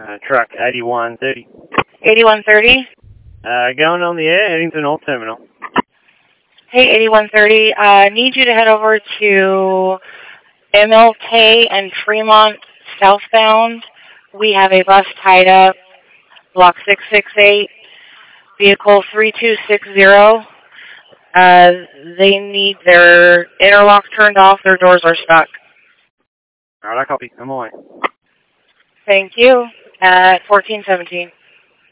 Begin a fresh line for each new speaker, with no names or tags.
Truck 8130.
8130?
Going on the air, heading to North Terminal.
Hey, 8130, I need you to head over to MLK and Fremont southbound. We have a bus tied up, block 668, vehicle 3260. They need their interlock turned off, their doors are stuck.
Alright, I copy. I'm away.
Thank you. At 1417.